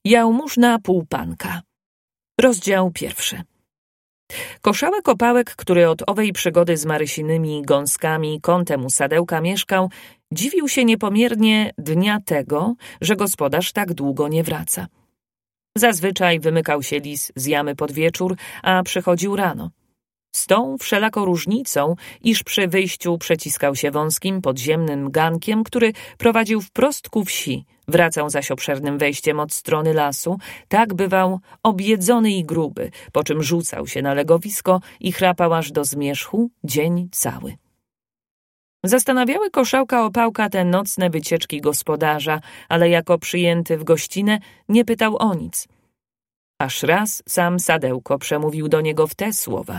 Jałmużna półpanka. Rozdział 1. Koszałek Opałek, który od owej przygody z Marysinymi gąskami kątem u sadełka mieszkał, dziwił się niepomiernie dnia tego, że gospodarz tak długo nie wraca. Zazwyczaj wymykał się lis z jamy pod wieczór, a przychodził rano. Z tą wszelako różnicą, iż przy wyjściu przeciskał się wąskim, podziemnym gankiem, który prowadził wprost ku wsi, wracał zaś obszernym wejściem od strony lasu, tak bywał objedzony i gruby, po czym rzucał się na legowisko i chrapał aż do zmierzchu dzień cały. Zastanawiały Koszałka Opałka te nocne wycieczki gospodarza, ale jako przyjęty w gościnę nie pytał o nic. Aż raz sam sadełko przemówił do niego w te słowa.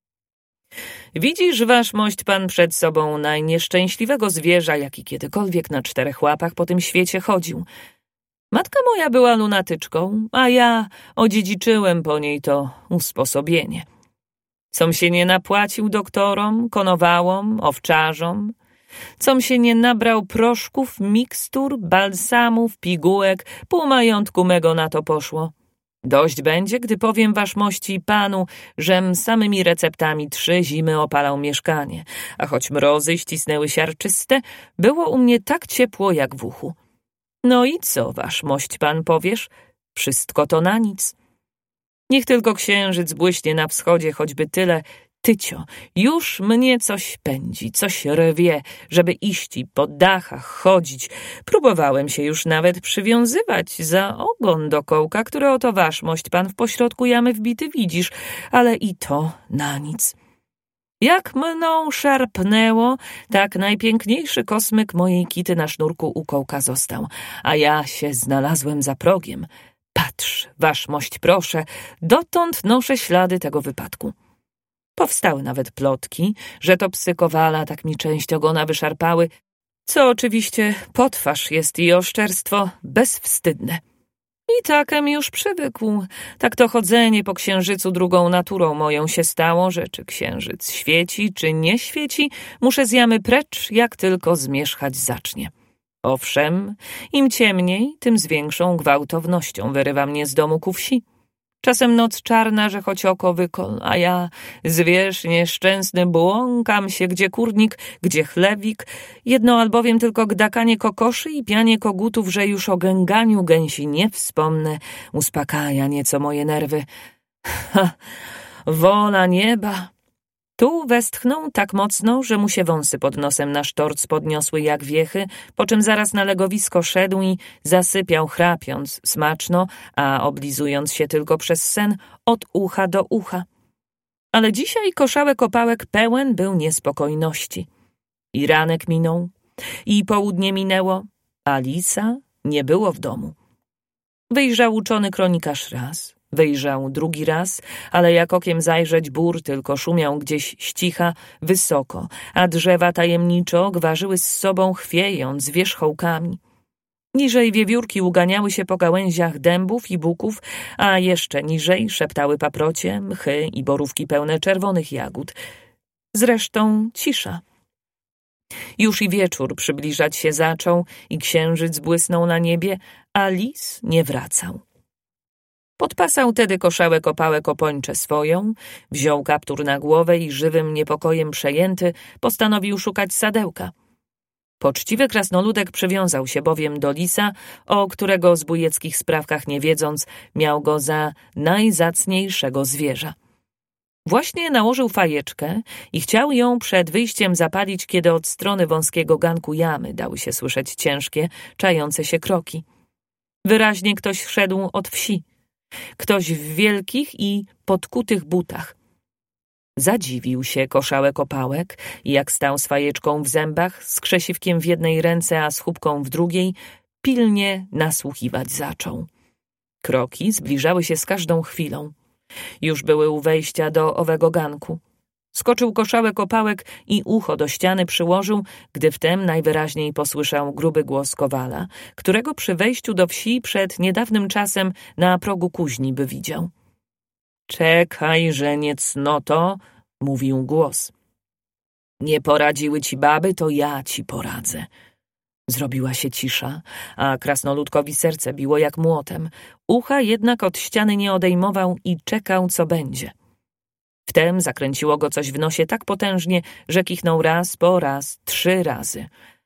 Widzisz, waszmość pan przed sobą najnieszczęśliwego zwierza, jaki kiedykolwiek na 4 łapach po tym świecie chodził. Matka moja była lunatyczką, a ja odziedziczyłem po niej to usposobienie. Com się nie napłacił doktorom, konowałom, owczarzom, com się nie nabrał proszków, mikstur, balsamów, pigułek, pół majątku mego na to poszło. Dość będzie, gdy powiem waszmości panu, żem samymi receptami 3 zimy opalał mieszkanie, a choć mrozy ścisnęły siarczyste, było u mnie tak ciepło jak w uchu. No i co, waszmość pan powiesz? Wszystko to na nic. Niech tylko księżyc błyśnie na wschodzie choćby tyle, tycio, już mnie coś pędzi, coś rwie, żeby iść i po dachach chodzić. Próbowałem się już nawet przywiązywać za ogon do kołka, które oto waszmość pan w pośrodku jamy wbity widzisz, ale i to na nic. Jak mną szarpnęło, tak najpiękniejszy kosmyk mojej kity na sznurku u kołka został, a ja się znalazłem za progiem. Patrz, waszmość proszę, dotąd noszę ślady tego wypadku. Powstały nawet plotki, że to psy Kowala tak mi część ogona wyszarpały, co oczywiście potwarz jest i oszczerstwo bezwstydne. I takem już przywykł. Tak to chodzenie po księżycu drugą naturą moją się stało, że czy księżyc świeci, czy nie świeci, muszę z jamy precz, jak tylko zmierzchać zacznie. Owszem, im ciemniej, tym z większą gwałtownością wyrywa mnie z domu ku wsi. Czasem noc czarna, że choć oko wykol, a ja, zwierz nieszczęsny, błąkam się, gdzie kurnik, gdzie chlewik, jedno albowiem tylko gdakanie kokoszy i pianie kogutów, że już o gęganiu gęsi nie wspomnę, uspokaja nieco moje nerwy. Ha, wola nieba! Tu westchnął tak mocno, że mu się wąsy pod nosem na sztorc podniosły jak wiechy, po czym zaraz na legowisko szedł i zasypiał chrapiąc smaczno, a oblizując się tylko przez sen od ucha do ucha. Ale dzisiaj Koszałek Opałek pełen był niespokojności. I ranek minął, i południe minęło, a lisa nie było w domu. Wyjrzał uczony kronikarz raz. Wyjrzał drugi raz, ale jak okiem zajrzeć bór tylko szumiał gdzieś ścicha, wysoko, a drzewa tajemniczo gwarzyły z sobą chwiejąc wierzchołkami. Niżej wiewiórki uganiały się po gałęziach dębów i buków, a jeszcze niżej szeptały paprocie, mchy i borówki pełne czerwonych jagód. Zresztą cisza. Już i wieczór przybliżać się zaczął i księżyc błysnął na niebie, a lis nie wracał. Podpasał tedy Koszałek Opałek opończę swoją, wziął kaptur na głowę i żywym niepokojem przejęty postanowił szukać sadełka. Poczciwy krasnoludek przywiązał się bowiem do lisa, o którego zbójeckich sprawkach nie wiedząc, miał go za najzacniejszego zwierza. Właśnie nałożył fajeczkę i chciał ją przed wyjściem zapalić, kiedy od strony wąskiego ganku jamy dały się słyszeć ciężkie, czające się kroki. Wyraźnie ktoś szedł od wsi. Ktoś w wielkich i podkutych butach. Zadziwił się Koszałek Opałek i jak stał z fajeczką w zębach, z krzesiwkiem w jednej ręce, a z chubką w drugiej, pilnie nasłuchiwać zaczął. Kroki zbliżały się z każdą chwilą. Już były u wejścia do owego ganku. Skoczył Koszałek Opałek i ucho do ściany przyłożył, gdy wtem najwyraźniej posłyszał gruby głos Kowala, którego przy wejściu do wsi przed niedawnym czasem na progu kuźni by widział. Czekaj, że nie cnoto, mówił głos. Nie poradziły ci baby, to ja ci poradzę. Zrobiła się cisza, a krasnoludkowi serce biło jak młotem. Ucha jednak od ściany nie odejmował i czekał, co będzie. Wtem zakręciło go coś w nosie tak potężnie, że kichnął raz po raz, 3 razy.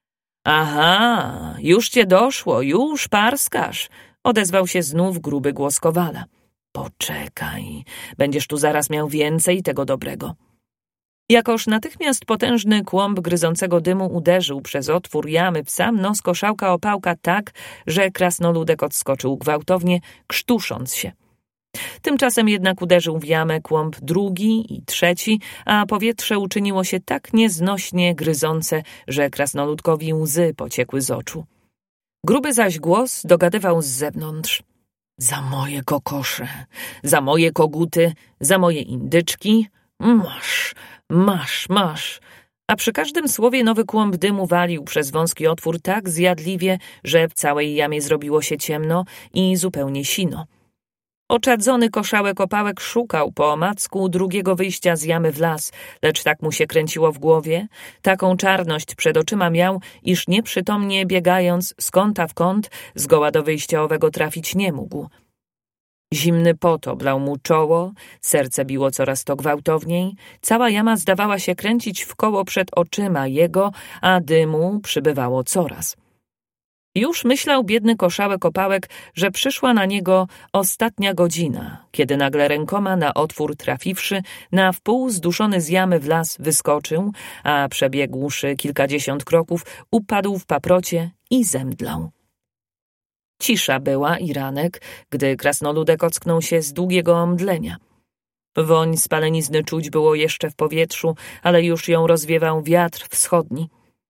Aha, już cię doszło, już parskasz, odezwał się znów gruby głos Kowala. Poczekaj, będziesz tu zaraz miał więcej tego dobrego. Jakoż natychmiast potężny kłąb gryzącego dymu uderzył przez otwór jamy w sam nos koszałka opałka tak, że krasnoludek odskoczył gwałtownie, krztusząc się. Tymczasem jednak uderzył w jamę kłąb drugi i trzeci, a powietrze uczyniło się tak nieznośnie gryzące, że krasnoludkowi łzy pociekły z oczu. Gruby zaś głos dogadywał z zewnątrz. Za moje kokosze, za moje koguty, za moje indyczki, masz, masz, masz. A przy każdym słowie nowy kłąb dymu walił przez wąski otwór tak zjadliwie, że w całej jamie zrobiło się ciemno i zupełnie sino. Oczadzony koszałek opałek szukał po omacku drugiego wyjścia z jamy w las, lecz tak mu się kręciło w głowie, taką czarność przed oczyma miał, iż nieprzytomnie biegając z kąta w kąt, zgoła do wyjścia owego trafić nie mógł. Zimny pot oblał mu czoło, serce biło coraz to gwałtowniej, cała jama zdawała się kręcić w koło przed oczyma jego, a dymu przybywało coraz. Już myślał biedny koszałek opałek, że przyszła na niego ostatnia godzina, kiedy nagle rękoma na otwór trafiwszy, na wpół zduszony z jamy w las wyskoczył, a przebiegłszy kilkadziesiąt kroków, upadł w paprocie i zemdlał. Cisza była i ranek, gdy krasnoludek ocknął się z długiego omdlenia. Woń spalenizny czuć było jeszcze w powietrzu, ale już ją rozwiewał wiatr wschodni.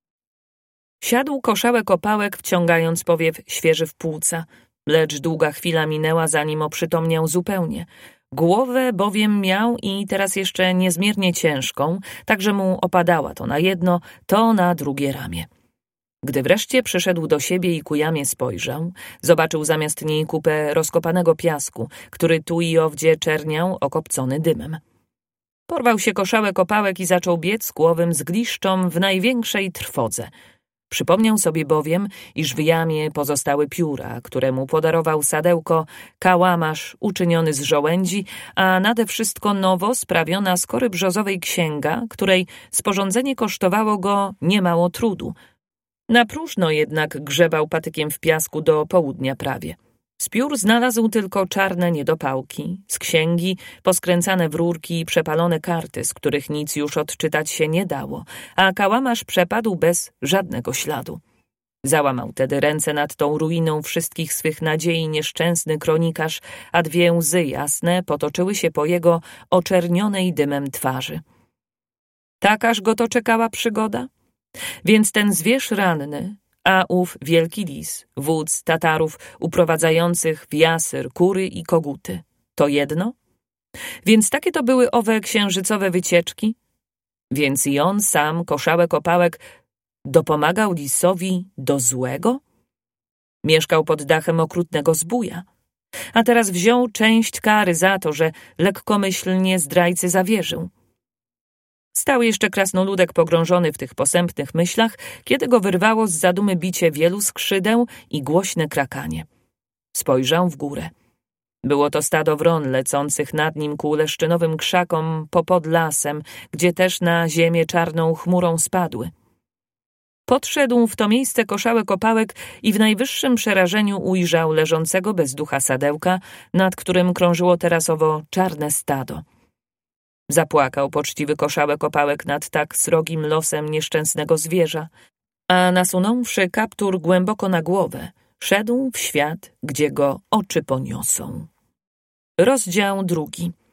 Siadł koszałek opałek, wciągając powiew świeży w płuca, lecz długa chwila minęła, zanim oprzytomniał zupełnie. Głowę bowiem miał i teraz jeszcze niezmiernie ciężką, tak że mu opadała to na jedno, to na drugie ramię. Gdy wreszcie przyszedł do siebie i ku jamie spojrzał, zobaczył zamiast niej kupę rozkopanego piasku, który tu i owdzie czerniał, okopcony dymem. Porwał się koszałek opałek i zaczął biec kłowym z gliszczą w największej trwodze. Przypomniał sobie bowiem, iż w jamie pozostały pióra, które mu podarował sadełko, kałamarz uczyniony z żołędzi, a nade wszystko nowo sprawiona z kory brzozowej księga, której sporządzenie kosztowało go niemało trudu. Na próżno jednak grzebał patykiem w piasku do południa prawie. Z piór znalazł tylko czarne niedopałki, z księgi poskręcane w rurki i przepalone karty, z których nic już odczytać się nie dało, a kałamarz przepadł bez żadnego śladu. Załamał tedy ręce nad tą ruiną wszystkich swych nadziei nieszczęsny kronikarz, a 2 łzy jasne potoczyły się po jego oczernionej dymem twarzy. Takaż go to czekała przygoda? Więc ten zwierz ranny, a ów wielki lis, wódz Tatarów uprowadzających w jasyr kury i koguty, to jedno? Więc takie to były owe księżycowe wycieczki? Więc i on sam, koszałek opałek, dopomagał lisowi do złego? Mieszkał pod dachem okrutnego zbója, a teraz wziął część kary za to, że lekkomyślnie zdrajcy zawierzył. Stał jeszcze krasnoludek pogrążony w tych posępnych myślach, kiedy go wyrwało z zadumy bicie wielu skrzydeł i głośne krakanie. Spojrzał w górę. Było to stado wron lecących nad nim ku leszczynowym krzakom pod lasem, gdzie też na ziemię czarną chmurą spadły. Podszedł w to miejsce koszałek opałek i w najwyższym przerażeniu ujrzał leżącego bez ducha sadełka, nad którym krążyło teraz owo czarne stado. Zapłakał poczciwy koszałek opałek nad tak srogim losem nieszczęsnego zwierza, a nasunąwszy kaptur głęboko na głowę, szedł w świat, gdzie go oczy poniosą. Rozdział 2.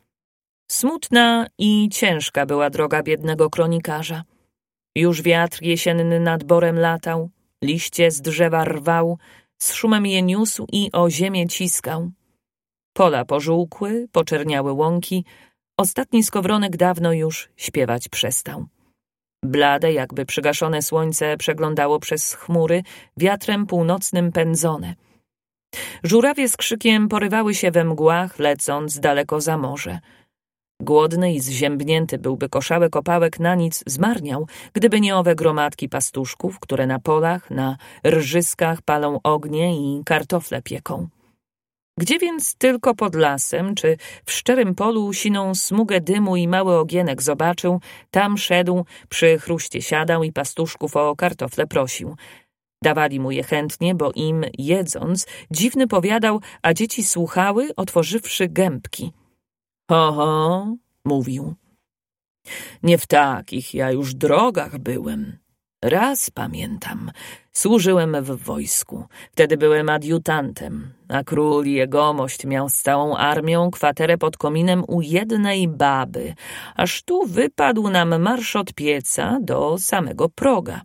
Smutna i ciężka była droga biednego kronikarza. Już wiatr jesienny nad borem latał, liście z drzewa rwał, z szumem je niósł i o ziemię ciskał. Pola pożółkły, poczerniały łąki, ostatni skowronek dawno już śpiewać przestał. Blade, jakby przygaszone słońce przeglądało przez chmury, wiatrem północnym pędzone. Żurawie z krzykiem porywały się we mgłach, lecąc daleko za morze. Głodny i zziębnięty byłby koszałek opałek na nic zmarniał, gdyby nie owe gromadki pastuszków, które na polach, na rżyskach palą ognie i kartofle pieką. Gdzie więc tylko pod lasem, czy w szczerym polu siną smugę dymu i mały ogienek zobaczył, tam szedł, przy chruście siadał i pastuszków o kartofle prosił. Dawali mu je chętnie, bo im, jedząc, dziwny powiadał, a dzieci słuchały, otworzywszy gębki. Ho, ho, mówił. Nie w takich ja już drogach byłem. Raz pamiętam, służyłem w wojsku. Wtedy byłem adiutantem, a król jegomość miał z całą armią kwaterę pod kominem u jednej baby, aż tu wypadł nam marsz od pieca do samego proga.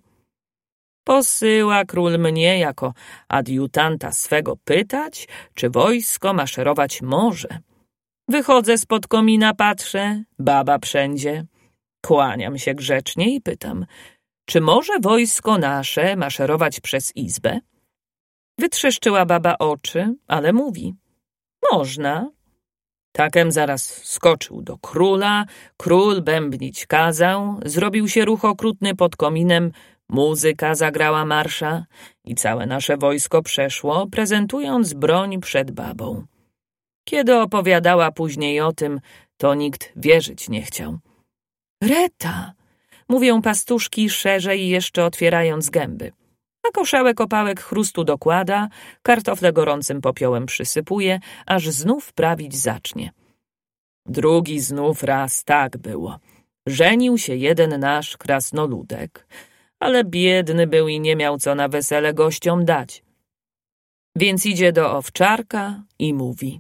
Posyła król mnie jako adiutanta swego pytać, czy wojsko maszerować może. Wychodzę spod komina, patrzę, baba wszędzie. Kłaniam się grzecznie i pytam, czy może wojsko nasze maszerować przez izbę? Wytrzeszczyła baba oczy, ale mówi, można. Takem zaraz skoczył do króla, król bębnić kazał, zrobił się ruch okrutny pod kominem, muzyka zagrała marsza i całe nasze wojsko przeszło, prezentując broń przed babą. Kiedy opowiadała później o tym, to nikt wierzyć nie chciał. Reta, mówią pastuszki szerzej jeszcze otwierając gęby. A koszałek opałek chrustu dokłada, kartofle gorącym popiołem przysypuje, aż znów prawić zacznie. Drugi znów raz tak było. Żenił się jeden nasz krasnoludek, ale biedny był i nie miał co na wesele gościom dać. Więc idzie do owczarka i mówi,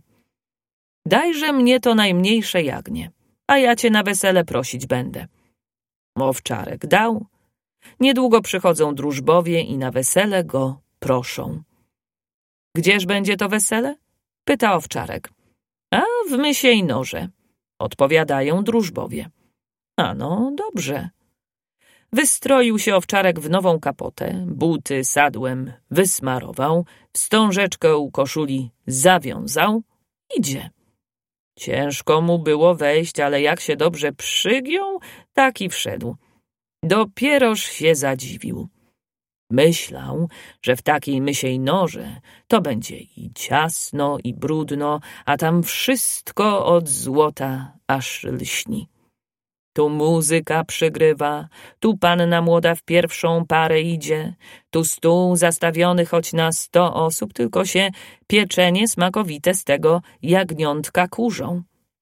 dajże mnie to najmniejsze jagnię, a ja cię na wesele prosić będę. Owczarek dał. Niedługo przychodzą drużbowie i na wesele go proszą. Gdzież będzie to wesele? Pyta owczarek. A w Mysiej Norze, odpowiadają drużbowie. A no, dobrze. Wystroił się owczarek w nową kapotę, buty sadłem wysmarował, wstążeczkę u koszuli zawiązał, idzie. Ciężko mu było wejść, ale jak się dobrze przygiął, tak i wszedł. Dopieroż się zadziwił. Myślał, że w takiej Mysiej Norze to będzie i ciasno, i brudno, a tam wszystko od złota aż lśni. Tu muzyka przygrywa, tu panna młoda w pierwszą parę idzie, tu stół zastawiony choć na 100 osób, tylko się pieczenie smakowite z tego jagniątka kurzą.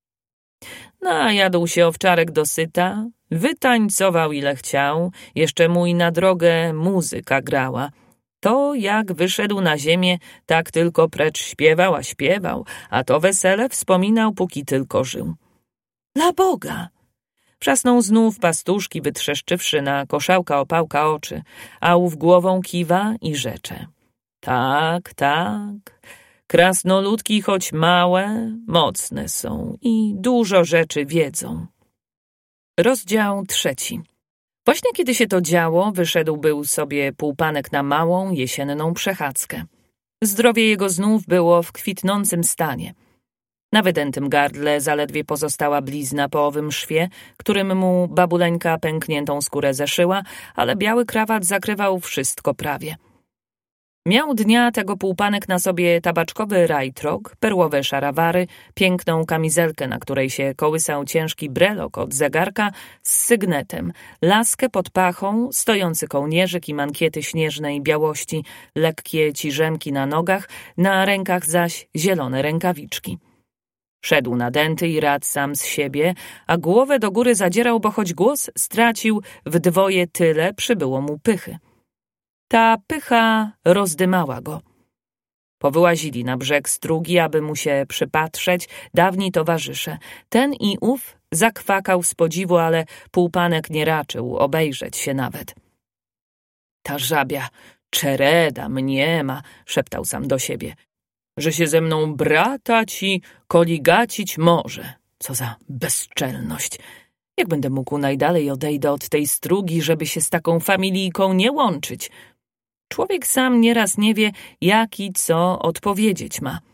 Najadł się owczarek dosyta, wytańcował ile chciał, jeszcze mu i na drogę muzyka grała. To jak wyszedł na ziemię, tak tylko precz śpiewał, a śpiewał, a to wesele wspominał, póki tylko żył. Dla Boga! Wrzasnął znów pastuszki, wytrzeszczywszy na koszałka opałka oczy, a ów głową kiwa i rzecze. Tak, tak, krasnoludki choć małe, mocne są i dużo rzeczy wiedzą. Rozdział 3. Właśnie kiedy się to działo, wyszedł był sobie półpanek na małą, jesienną przechadzkę. Zdrowie jego znów było w kwitnącym stanie. Na wydętym gardle zaledwie pozostała blizna po owym szwie, którym mu babuleńka pękniętą skórę zeszyła, ale biały krawat zakrywał wszystko prawie. Miał dnia tego półpanek na sobie tabaczkowy rajtrok, perłowe szarawary, piękną kamizelkę, na której się kołysał ciężki brelok od zegarka z sygnetem, laskę pod pachą, stojący kołnierzyk i mankiety śnieżnej białości, lekkie ciżemki na nogach, na rękach zaś zielone rękawiczki. Szedł nadęty i rad sam z siebie, a głowę do góry zadzierał, bo choć głos stracił, wdwoje tyle przybyło mu pychy. Ta pycha rozdymała go. Powyłazili na brzeg strugi, aby mu się przypatrzeć dawni towarzysze. Ten i ów zakwakał z podziwu, ale półpanek nie raczył obejrzeć się nawet. Ta żabia czereda mniema, szeptał sam do siebie, że się ze mną bratać i koligacić może. Co za bezczelność. Jak będę mógł najdalej odejdę od tej strugi, żeby się z taką familijką nie łączyć? Człowiek sam nieraz nie wie, jak i co odpowiedzieć ma.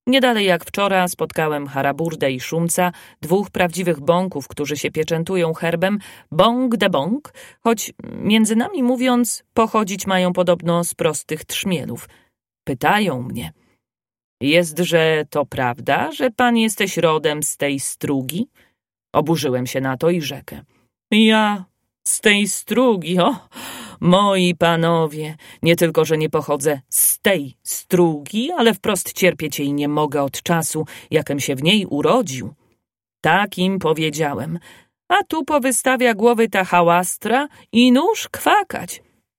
Nie dalej jak wczoraj spotkałem Haraburdę i Szumca, 2 prawdziwych bąków, którzy się pieczętują herbem Bąk de Bąk, choć między nami mówiąc pochodzić mają podobno z prostych trzmielów. Pytają mnie: Jestże to prawda, że pan jesteś rodem z tej strugi? Oburzyłem się na to i rzekę: Ja z tej strugi, moi panowie, nie tylko, że nie pochodzę z tej strugi, ale wprost cierpieć jej nie mogę od czasu, jakem się w niej urodził. Tak im powiedziałem, a tu powystawia głowy ta hałastra i nóż kwakać.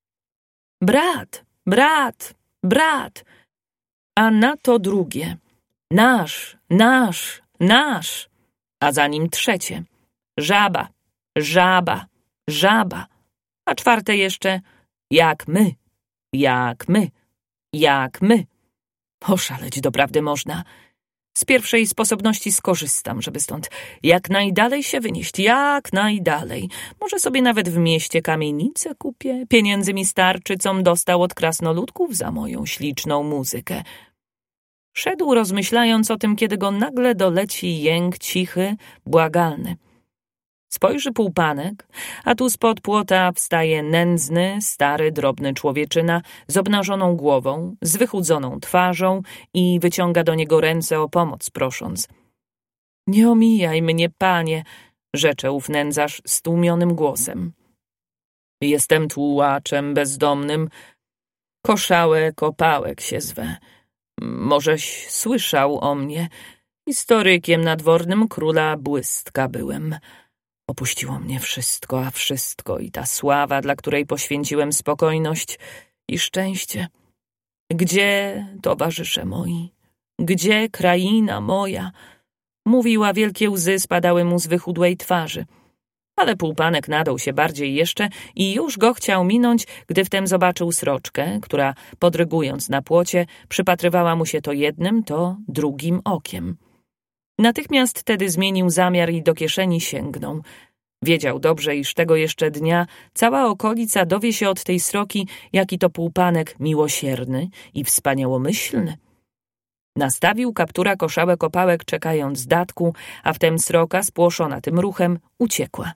Brat, brat, brat, a na to drugie: nasz, nasz, nasz, a za nim trzecie: żaba, żaba, żaba, a czwarte jeszcze: jak my, jak my, jak my. Oszaleć doprawdy można. Z pierwszej sposobności skorzystam, żeby stąd jak najdalej się wynieść, jak najdalej. Może sobie nawet w mieście kamienicę kupię. Pieniędzy mi starczy, com dostał od krasnoludków za moją śliczną muzykę. Szedł rozmyślając o tym, kiedy go nagle doleci jęk cichy, błagalny. Spojrzy półpanek, a tu spod płota wstaje nędzny, stary, drobny człowieczyna z obnażoną głową, z wychudzoną twarzą i wyciąga do niego ręce o pomoc prosząc. Nie omijaj mnie, panie, rzecze ów nędzarz stłumionym głosem. Jestem tułaczem bezdomnym, Koszałek Opałek się zwę. Możeś słyszał o mnie, historykiem nadwornym króla Błystka byłem. Opuściło mnie wszystko, a wszystko i ta sława, dla której poświęciłem spokojność i szczęście. Gdzie, towarzysze moi, gdzie kraina moja? Mówiła, wielkie łzy spadały mu z wychudłej twarzy. Ale półpanek nadął się bardziej jeszcze i już go chciał minąć, gdy wtem zobaczył sroczkę, która, podrygując na płocie, przypatrywała mu się to jednym, to drugim okiem. Natychmiast tedy zmienił zamiar i do kieszeni sięgnął. Wiedział dobrze, iż tego jeszcze dnia cała okolica dowie się od tej sroki, jaki to półpanek miłosierny i wspaniałomyślny. Nastawił kaptura Koszałek Opałek, czekając datku, a wtem sroka, spłoszona tym ruchem, uciekła.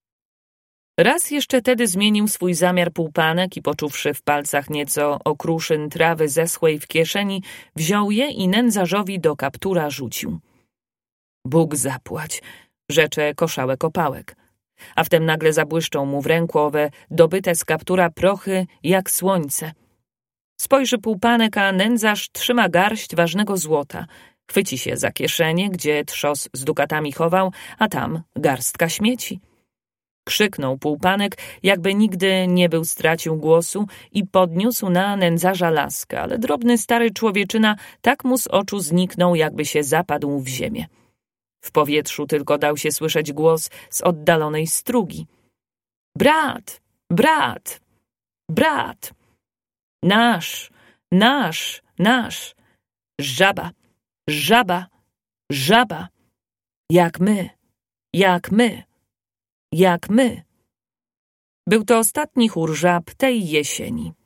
Raz jeszcze tedy zmienił swój zamiar półpanek i poczuwszy w palcach nieco okruszyn trawy zeschłej w kieszeni, wziął je i nędzarzowi do kaptura rzucił. Bóg zapłać, rzecze Koszałek Opałek, a wtem nagle zabłyszczą mu w ręku owe dobyte z kaptura prochy jak słońce. Spojrzy półpanek, a nędzarz trzyma garść ważnego złota. Chwyci się za kieszenie, gdzie trzos z dukatami chował, a tam garstka śmieci. Krzyknął półpanek, jakby nigdy nie był stracił głosu i podniósł na nędzarza laskę, ale drobny stary człowieczyna tak mu z oczu zniknął, jakby się zapadł w ziemię. W powietrzu tylko dał się słyszeć głos z oddalonej strugi. Brat, brat, brat, nasz, nasz, nasz, żaba, żaba, żaba, jak my, jak my, jak my. Był to ostatni chór żab tej jesieni.